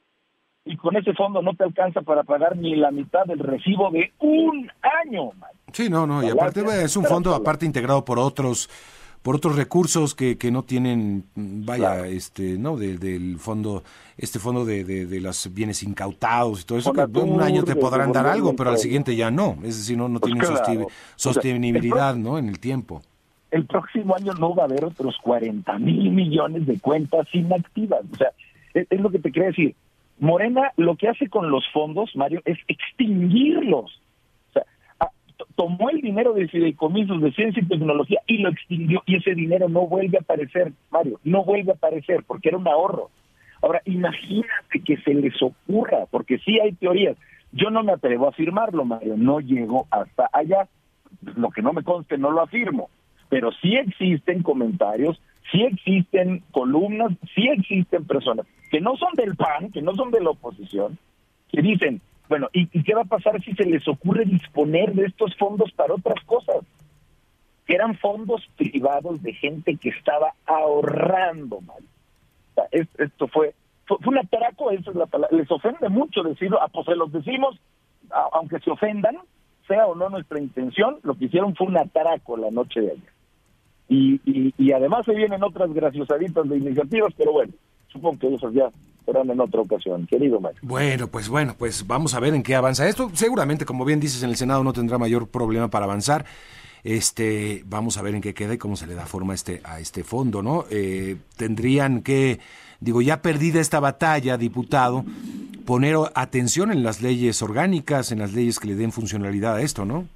y con ese fondo no te alcanza para pagar ni la mitad del recibo de un año, man. Sí, no, no, y aparte es un fondo aparte integrado por otros por otros recursos que, que no tienen, vaya, claro. este, no, de, del fondo, este fondo de, de, de los bienes incautados y todo eso, que un año te podrán dar algo, pero al siguiente ya no, es decir, no, no pues tienen claro. sostenibilidad, o sea, ¿no?, en el tiempo. El próximo año no va a haber otros cuarenta mil millones de cuentas inactivas, o sea, es, es lo que te quería decir. Morena lo que hace con los fondos, Mario, es extinguirlos. O sea, a, t- tomó el dinero de fideicomisos de ciencia y tecnología y lo extinguió, y ese dinero no vuelve a aparecer, Mario, no vuelve a aparecer porque era un ahorro. Ahora, imagínate que se les ocurra, porque sí hay teorías. Yo no me atrevo a afirmarlo, Mario, no llego hasta allá. Lo que no me conste no lo afirmo, pero sí existen comentarios, sí existen columnas, sí existen personas que no son del P A N, que no son de la oposición, que dicen, Bueno, ¿y, ¿y qué va a pasar si se les ocurre disponer de estos fondos para otras cosas? Que eran fondos privados de gente que estaba ahorrando, mal. O sea, es, esto fue, fue fue un atraco, esa es la palabra. Les ofende mucho decirlo, ah, pues se los decimos, a, aunque se ofendan, sea o no nuestra intención, lo que hicieron fue un atraco la noche de ayer. Y, y, y además se vienen otras graciosaditas de iniciativas, pero bueno, supongo que esas ya serán en otra ocasión, querido Mario. Bueno, pues bueno, pues vamos a ver en qué avanza esto. Seguramente, como bien dices, en el Senado no tendrá mayor problema para avanzar. Este, vamos a ver en qué queda y cómo se le da forma a este, a este fondo, ¿no? Eh, tendrían que, digo, ya perdida esta batalla, diputado, poner atención en las leyes orgánicas, en las leyes que le den funcionalidad a esto, ¿no?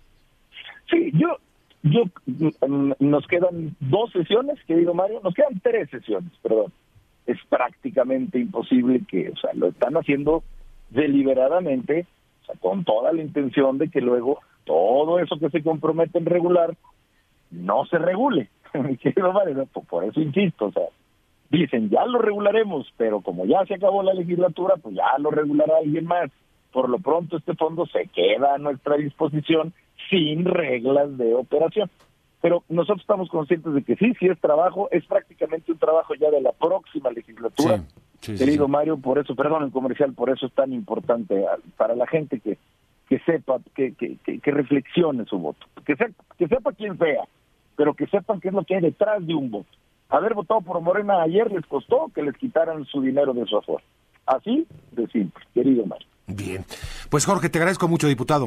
Sí, yo, yo, nos quedan dos sesiones, querido Mario, nos quedan tres sesiones, perdón. Es prácticamente imposible que, o sea, lo están haciendo deliberadamente, o sea, con toda la intención de que luego todo eso que se compromete en regular no se regule. Querido Mario, por eso insisto, o sea, dicen ya lo regularemos, pero como ya se acabó la legislatura, pues ya lo regulará alguien más. Por lo pronto este fondo se queda a nuestra disposición sin reglas de operación. Pero nosotros estamos conscientes de que sí, sí es trabajo, es prácticamente un trabajo ya de la próxima legislatura. Sí, sí, querido sí, Mario, por eso, perdón, el comercial, por eso es tan importante para la gente que, que sepa, que, que, que, que reflexione su voto, que, se, que sepa quién sea, pero que sepan qué es lo que hay detrás de un voto. Haber votado por Morena ayer les costó que les quitaran su dinero de su aforo. Así de simple, querido Mario. Bien, pues Jorge, te agradezco mucho, diputado.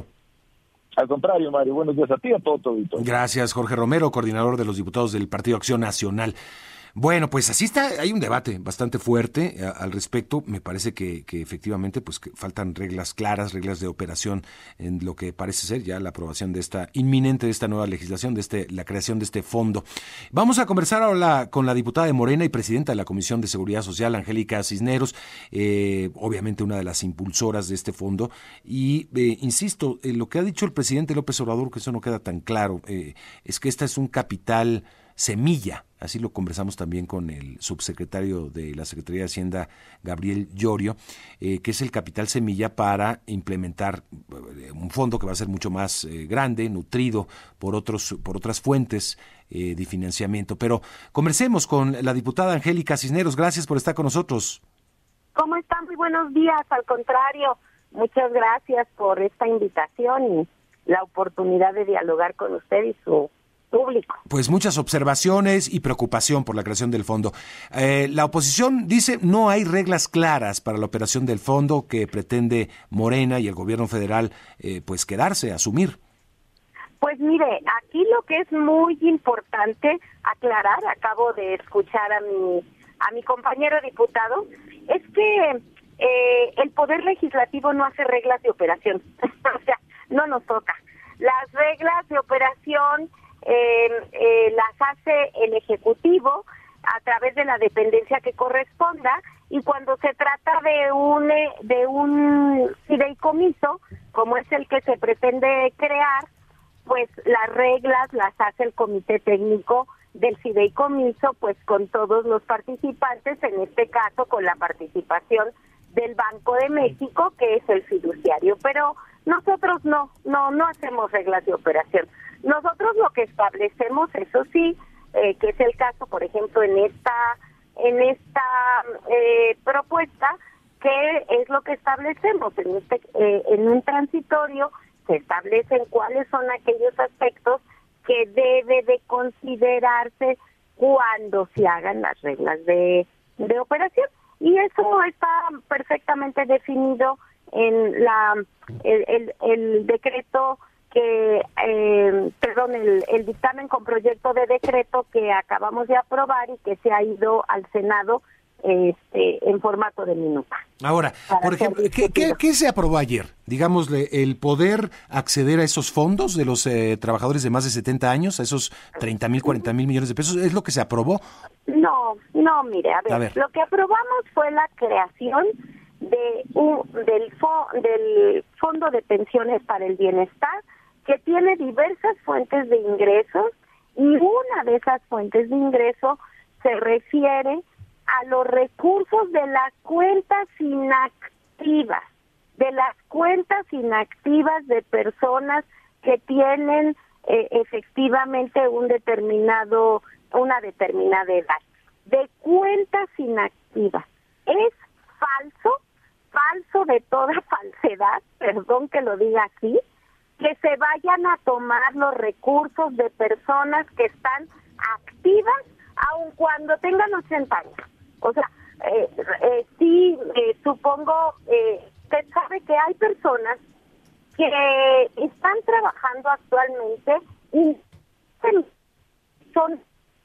Al contrario, Mario, buenos días a ti y a todo tu auditorio. Gracias, Jorge Romero, coordinador de los diputados del Partido Acción Nacional. Bueno, pues así está, hay un debate bastante fuerte a, al respecto. Me parece que, que efectivamente pues que faltan reglas claras, reglas de operación en lo que parece ser ya la aprobación de esta inminente de esta nueva legislación, de este la creación de este fondo. Vamos a conversar ahora con la diputada de Morena y presidenta de la Comisión de Seguridad Social, Angélica Cisneros, eh, obviamente una de las impulsoras de este fondo. Y eh, insisto, eh, lo que ha dicho el presidente López Obrador, que eso no queda tan claro, eh, es que esta es un capital semilla. Así lo conversamos también con el subsecretario de la Secretaría de Hacienda, Gabriel Llorio, eh, que es el capital semilla para implementar eh, un fondo que va a ser mucho más eh, grande, nutrido por otros por otras fuentes eh, de financiamiento. Pero conversemos con la diputada Angélica Cisneros. Gracias por estar con nosotros. ¿Cómo están? Muy buenos días. Al contrario, muchas gracias por esta invitación y la oportunidad de dialogar con usted y su público. Pues muchas observaciones y preocupación por la creación del fondo. Eh, la oposición dice no hay reglas claras para la operación del fondo que pretende Morena y el gobierno federal eh, pues quedarse, asumir. Pues mire, aquí lo que es muy importante aclarar, acabo de escuchar a mi a mi compañero diputado, es que eh, el Poder Legislativo no hace reglas de operación, o sea, no nos toca. Las reglas de operación Eh, eh, las hace el Ejecutivo a través de la dependencia que corresponda, y cuando se trata de un de un fideicomiso, como es el que se pretende crear, pues las reglas las hace el Comité Técnico del Fideicomiso, pues con todos los participantes, en este caso con la participación del Banco de México, que es el fiduciario, pero nosotros no, no, no hacemos reglas de operación. Nosotros lo que establecemos, eso sí, eh, que es el caso, por ejemplo, en esta en esta eh, propuesta, que es lo que establecemos en este eh, en un transitorio, se establecen cuáles son aquellos aspectos que debe de considerarse cuando se hagan las reglas de, de operación, y eso está perfectamente definido en la el, el, el decreto que, eh, perdón, el, el dictamen con proyecto de decreto que acabamos de aprobar y que se ha ido al Senado este, en formato de minuta. Ahora, por ejemplo, ¿qué, qué, ¿qué se aprobó ayer? Digámosle, el poder acceder a esos fondos de los eh, trabajadores de más de setenta años, a esos treinta mil, cuarenta mil millones de pesos, ¿es lo que se aprobó? No, no, mire, a ver, a ver. lo que aprobamos fue la creación de un, del, fo, del Fondo de Pensiones para el Bienestar, que tiene diversas fuentes de ingresos, y una de esas fuentes de ingreso se refiere a los recursos de las cuentas inactivas. de las cuentas inactivas de personas que tienen eh, efectivamente un determinado, una determinada edad. De cuentas inactivas. Es falso, falso de toda falsedad, perdón que lo diga así, que se vayan a tomar los recursos de personas que están activas aun cuando tengan ochenta años. O sea, eh, eh, sí, eh, supongo, eh, usted sabe que hay personas que están trabajando actualmente y son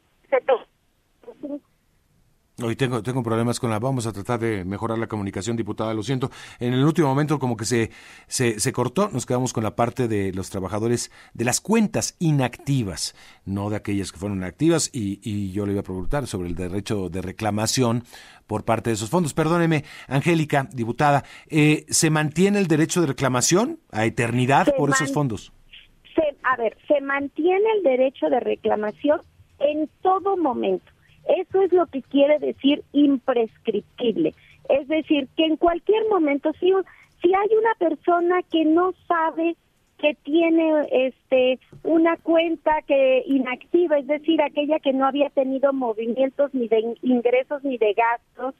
Hoy tengo tengo problemas con la... Vamos a tratar de mejorar la comunicación, diputada, lo siento. En el último momento como que se, se, se cortó, nos quedamos con la parte de los trabajadores de las cuentas inactivas, no de aquellas que fueron inactivas, y, y yo le iba a preguntar sobre el derecho de reclamación por parte de esos fondos. Perdóneme, Angélica, diputada, eh, ¿se mantiene el derecho de reclamación a eternidad se por man- esos fondos? Se, a ver, se mantiene el derecho de reclamación en todo momento. Eso es lo que quiere decir imprescriptible. Es decir, que en cualquier momento, si, si hay una persona que no sabe que tiene este una cuenta que inactiva, es decir, aquella que no había tenido movimientos ni de ingresos ni de gastos,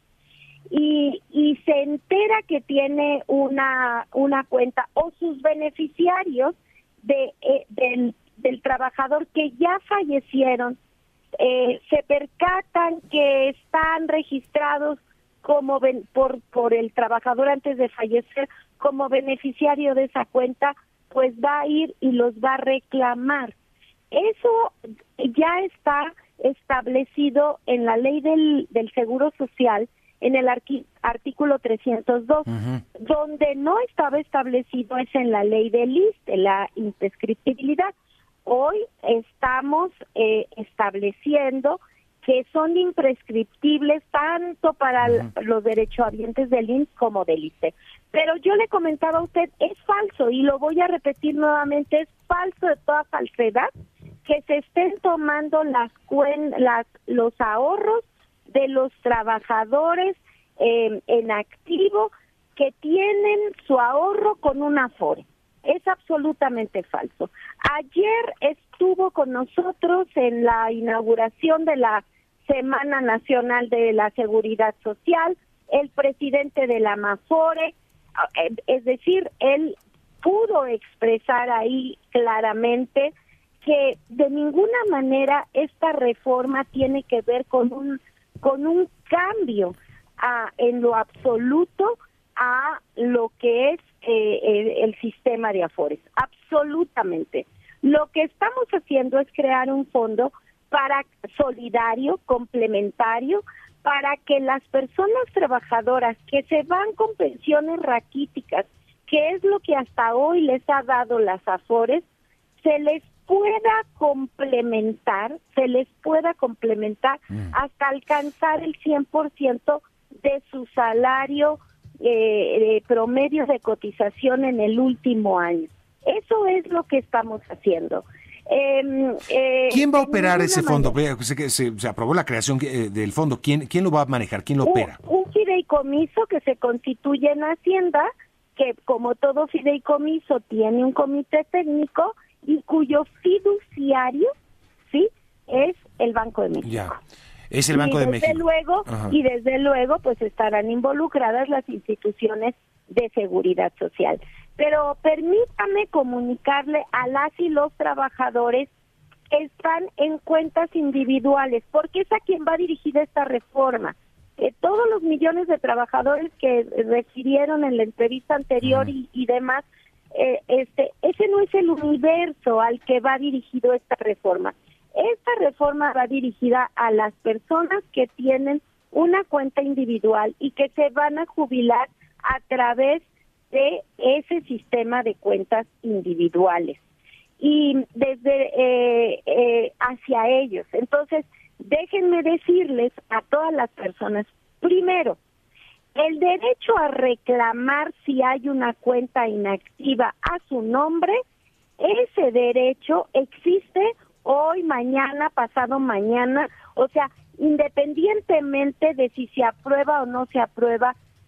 y, y se entera que tiene una, una cuenta, o sus beneficiarios de, eh, del, del trabajador que ya fallecieron, Eh, se percatan que están registrados como ben, por por el trabajador antes de fallecer como beneficiario de esa cuenta, pues va a ir y los va a reclamar. Eso ya está establecido en la ley del, del Seguro Social, en el arqui, artículo trescientos dos. Uh-huh. Donde no estaba establecido es en la ley del I S S S, en la imprescriptibilidad. Hoy estamos eh, estableciendo que son imprescriptibles tanto para uh-huh. los derechohabientes del I M S S como del I S S S T E. Pero yo le comentaba a usted, es falso, y lo voy a repetir nuevamente, es falso de toda falsedad que se estén tomando las, cuen- las los ahorros de los trabajadores eh, en activo que tienen su ahorro con una Afore. Es absolutamente falso. Ayer estuvo con nosotros en la inauguración de la Semana Nacional de la Seguridad Social el presidente de la Amafore, es decir, él pudo expresar ahí claramente que de ninguna manera esta reforma tiene que ver con un con un cambio a, en lo absoluto a lo que es eh, el, el sistema de Afores. Absolutamente. Lo que estamos haciendo es crear un fondo para solidario, complementario, para que las personas trabajadoras que se van con pensiones raquíticas, que es lo que hasta hoy les ha dado las Afores, se les pueda complementar, se les pueda complementar mm. hasta alcanzar el cien por ciento de su salario eh, de promedio de cotización en el último año. Eso es lo que estamos haciendo. Eh, eh, ¿Quién va a operar ese fondo? Se, se, se aprobó la creación eh, del fondo. ¿Quién, ¿Quién lo va a manejar? ¿Quién lo opera? Un, un fideicomiso que se constituye en Hacienda, que como todo fideicomiso tiene un comité técnico y cuyo fiduciario, sí, es el Banco de México. Ya. Es el Banco y de desde México. Luego, y desde luego, pues estarán involucradas las instituciones de seguridad social. Pero permítame comunicarle a las y los trabajadores que están en cuentas individuales, porque es a quien va dirigida esta reforma. Eh, todos los millones de trabajadores que refirieron en la entrevista anterior uh-huh. y, y demás, eh, este, ese no es el universo al que va dirigido esta reforma. Esta reforma va dirigida a las personas que tienen una cuenta individual y que se van a jubilar a través de ese sistema de cuentas individuales y desde eh, eh, hacia ellos. Entonces, déjenme decirles a todas las personas, primero, el derecho a reclamar si hay una cuenta inactiva a su nombre, ese derecho existe hoy, mañana, pasado mañana, o sea, independientemente de si se aprueba o no se aprueba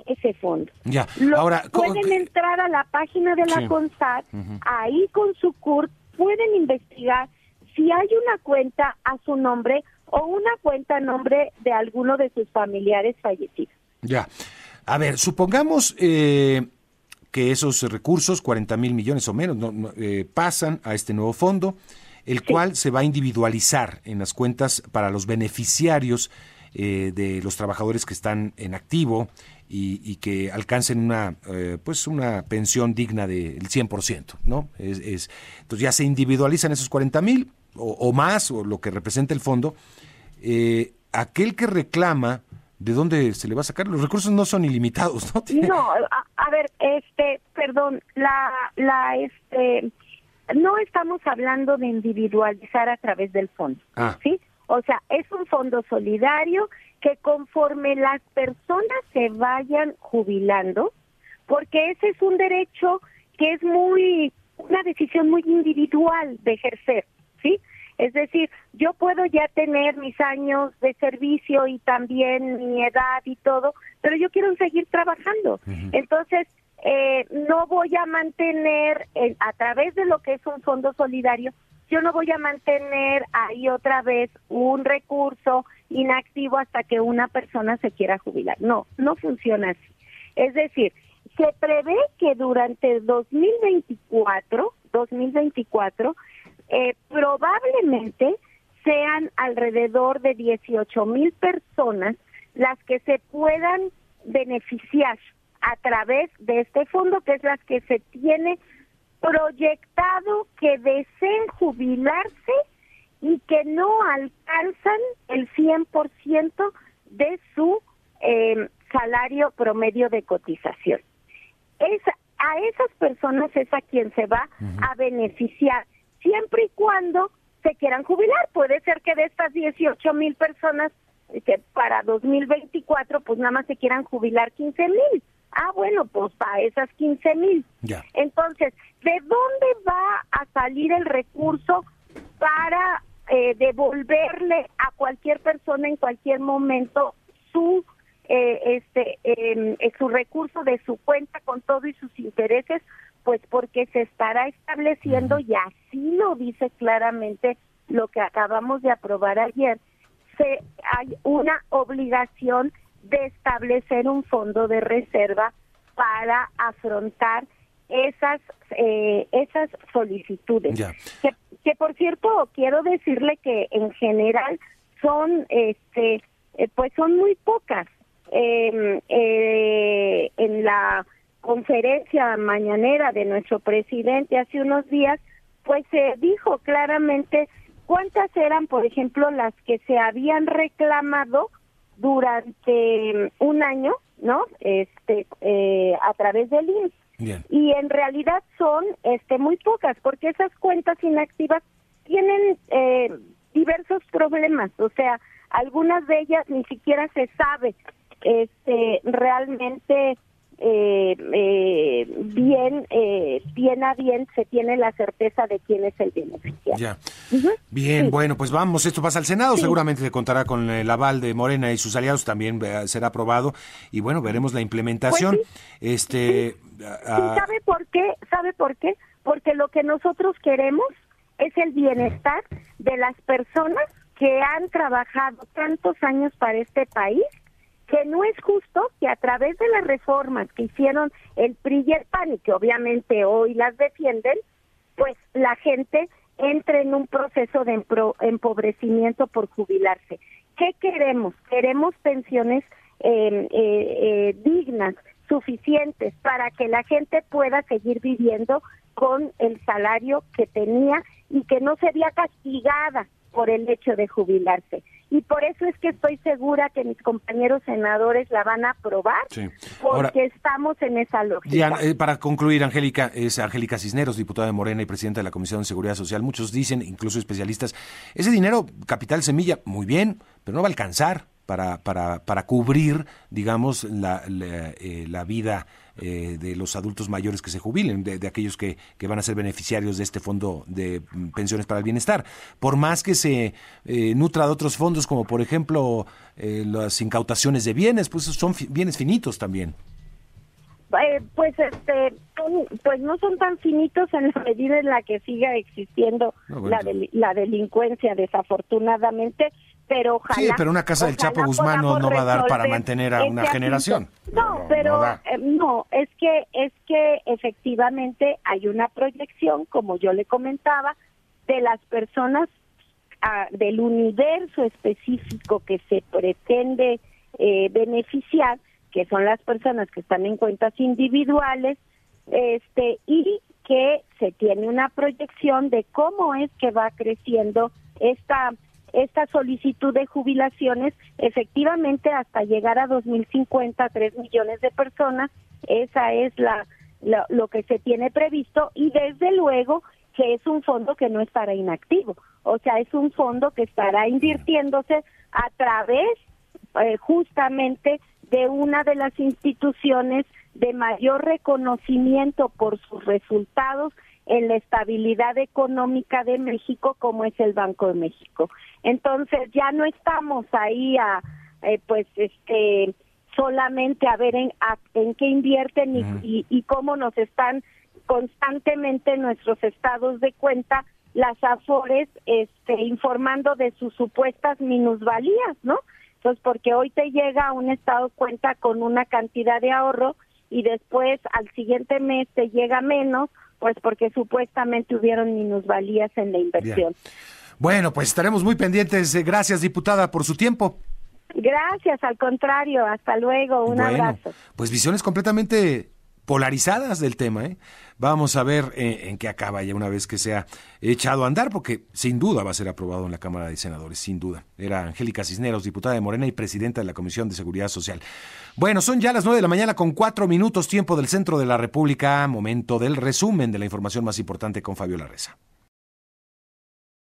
ese fondo. Ya. Lo, Ahora pueden co- entrar a la página de la Sí. CONSAT, Ujú. ahí con su C U R P pueden investigar si hay una cuenta a su nombre o una cuenta a nombre de alguno de sus familiares fallecidos. Ya. A ver, supongamos eh, que esos recursos, cuarenta mil millones o menos, no, no, eh, pasan a este nuevo fondo, el sí. cual se va a individualizar en las cuentas para los beneficiarios eh, de los trabajadores que están en activo y, y que alcancen una eh, pues una pensión digna del cien por ciento, ¿no? Es, es, entonces ya se individualizan esos cuarenta mil o, o más, o lo que representa el fondo. Eh, aquel que reclama, ¿de dónde se le va a sacar? Los recursos no son ilimitados, ¿no? No, a, a ver, este, perdón, la, la, este, no estamos hablando de individualizar a través del fondo, ah. ¿sí? O sea, es un fondo solidario que conforme las personas se vayan jubilando, porque ese es un derecho que es muy, una decisión muy individual de ejercer, ¿sí? Es decir, yo puedo ya tener mis años de servicio y también mi edad y todo, pero yo quiero seguir trabajando. Uh-huh. Entonces, eh, no voy a mantener, eh, a través de lo que es un fondo solidario, yo no voy a mantener ahí otra vez un recurso inactivo hasta que una persona se quiera jubilar. No, no funciona así. Es decir, se prevé que durante dos mil veinticuatro, dos mil veinticuatro, Eh, probablemente sean alrededor de dieciocho mil personas las que se puedan beneficiar a través de este fondo, que es las que se tiene proyectado que deseen jubilarse y que no alcanzan el cien por ciento de su eh, salario promedio de cotización. Es, a esas personas es a quien se va uh-huh. a beneficiar, siempre y cuando se quieran jubilar. Puede ser que de estas dieciocho mil personas que para dos mil veinticuatro pues nada más se quieran jubilar quince mil. Ah, bueno, pues para esas quince mil. Yeah. Entonces, ¿de dónde va a salir el recurso para eh, devolverle a cualquier persona en cualquier momento su eh, este eh, su recurso de su cuenta con todo y sus intereses? Pues porque se estará estableciendo, y así lo dice claramente lo que acabamos de aprobar ayer, se hay una obligación de establecer un fondo de reserva para afrontar esas eh, esas solicitudes. Yeah. Que, que por cierto, quiero decirle que en general son este eh, pues son muy pocas. Eh, eh, en la conferencia mañanera de nuestro presidente hace unos días, pues se dijo claramente cuántas eran, por ejemplo, las que se habían reclamado durante un año, ¿no? Este, eh, a través del I M S S. Bien. Y en realidad son, este, muy pocas, porque esas cuentas inactivas tienen eh, diversos problemas, o sea, algunas de ellas ni siquiera se sabe, este, realmente. Eh, eh, bien, eh, bien a bien se tiene la certeza de quién es el beneficiario. Ya. Uh-huh. Bien, sí. Bueno, pues vamos, esto pasa al Senado, sí. seguramente se contará con el aval de Morena y sus aliados, también eh, será aprobado, y bueno, veremos la implementación. Pues sí. Este, sí. A, sí, ¿sabe por qué? ¿Sabe por qué? Porque lo que nosotros queremos es el bienestar de las personas que han trabajado tantos años para este país, que no es justo que a través de las reformas que hicieron el P R I y el P A N, y que obviamente hoy las defienden, pues la gente entre en un proceso de empro- empobrecimiento por jubilarse. ¿Qué queremos? Queremos pensiones eh, eh, eh, dignas, suficientes, para que la gente pueda seguir viviendo con el salario que tenía y que no se vea castigada por el hecho de jubilarse. Y por eso es que estoy segura que mis compañeros senadores la van a aprobar, sí. porque Ahora, estamos en esa lógica. Ya, eh, para concluir, Angélica, es Angélica Cisneros, diputada de Morena y presidenta de la Comisión de Seguridad Social. Muchos dicen, incluso especialistas, ese dinero, capital semilla, muy bien, pero no va a alcanzar para para para cubrir, digamos, la la, eh, la vida eh, de los adultos mayores que se jubilen, de, de aquellos que, que van a ser beneficiarios de este fondo de pensiones para el bienestar. Por más que se eh, nutra de otros fondos, como por ejemplo eh, las incautaciones de bienes, pues son fi- bienes finitos también. Eh, pues este son, pues no son tan finitos en la medida en la que siga existiendo no, bueno, la, del, la delincuencia, desafortunadamente, pero ojalá... Sí, pero una casa del Chapo Guzmán no, no va a dar para mantener a una generación. No, no, pero no, eh, no, es que es que efectivamente hay una proyección, como yo le comentaba, de las personas, ah, del universo específico que se pretende eh, beneficiar, que son las personas que están en cuentas individuales, este y que se tiene una proyección de cómo es que va creciendo esta esta solicitud de jubilaciones, efectivamente hasta llegar a dos mil cincuenta, tres millones de personas. Esa es la, la lo que se tiene previsto, y desde luego que es un fondo que no estará inactivo, o sea, es un fondo que estará invirtiéndose a través eh, justamente de una de las instituciones de mayor reconocimiento por sus resultados en la estabilidad económica de México, como es el Banco de México. Entonces ya no estamos ahí a eh, pues este solamente a ver en, a, en qué invierten y, uh-huh. y, y cómo nos están constantemente nuestros estados de cuenta, las AFORES, este, informando de sus supuestas minusvalías, ¿no? Entonces, porque hoy te llega un estado de cuenta con una cantidad de ahorro y después al siguiente mes te llega menos, pues porque supuestamente hubieron minusvalías en la inversión. Bien. Bueno, pues estaremos muy pendientes. Gracias, diputada, por su tiempo. Gracias, al contrario. Hasta luego. Un bueno, abrazo. Pues visiones completamente polarizadas del tema, ¿eh? Vamos a ver eh, en qué acaba ya una vez que sea echado a andar, porque sin duda va a ser aprobado en la Cámara de Senadores, sin duda. Era Angélica Cisneros, diputada de Morena y presidenta de la Comisión de Seguridad Social. Bueno, son ya las nueve de la mañana con cuatro minutos, tiempo del centro de la República, momento del resumen de la información más importante con Fabiola Reza.